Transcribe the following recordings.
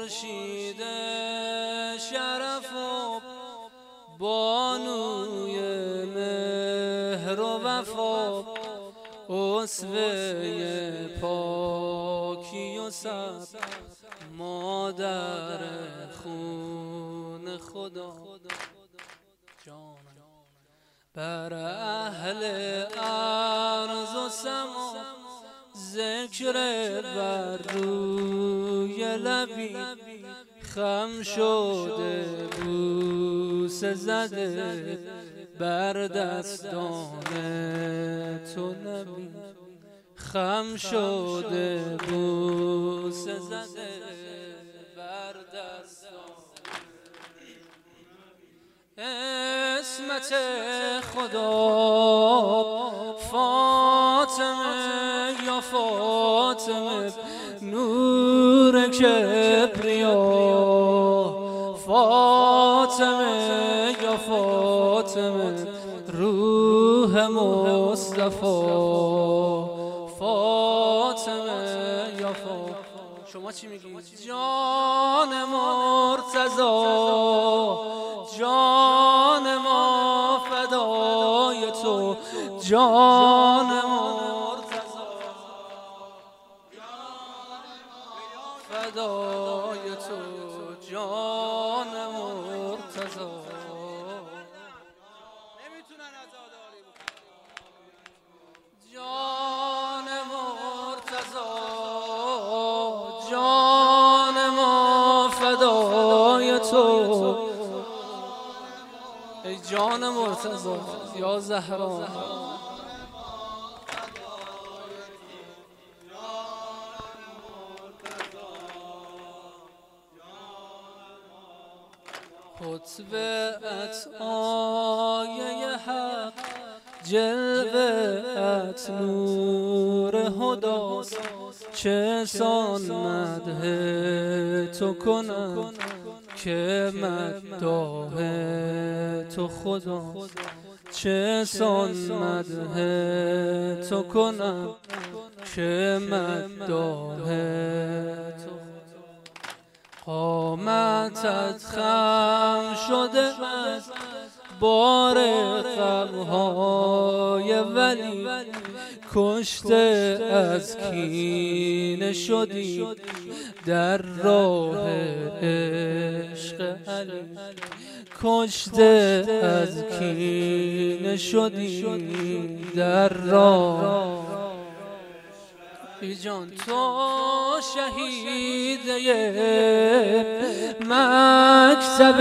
خورشید شرف و بانوی مهر و وفا، اسوه پاکی و صبر، مادر خون خدا. بر اهل ارض و سما ذکر بر روی لبی، خم شده بوسه زده بر دستان تو نبی، خم شده بوسه زده بر دستان. اسمت خدا فاطمه یا فاطمه، نور کبریا فاطمه یا فاطمه، روح مصطفی فاطمه یا فاطمه. شما چی میگید؟ جان مرتضی، جان ما فدای تو، جان مرتضی، فدای تو، جان مرتضی. نمیتونن عزاداری بکنن. جان مرتضی، جان ما فدای تو، ای جان مرتضی یا زهرا. خطبه‌ات آیه حق، جلوه‌ات نور هداست، چه سان مدح تو کنم که مداح تو خداست، چه سان مدح تو کنم که مداح تو. قامتت خم شده از بار غمهای ولی، کشته از کینه شدی در راه عشق علی، کشته از کینه شدی در راه. ای جان تو شهیده مکتب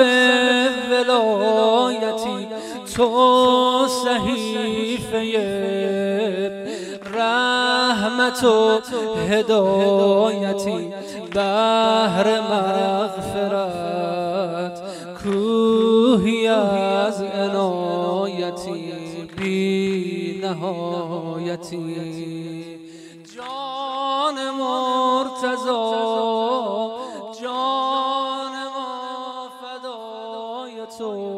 ولایتی، تو صحیفه رحمت و هدایتی، بحر مغفرت کوهی از عنایتی بی نهایتی. جان مرتضی، جان ما فدای تو.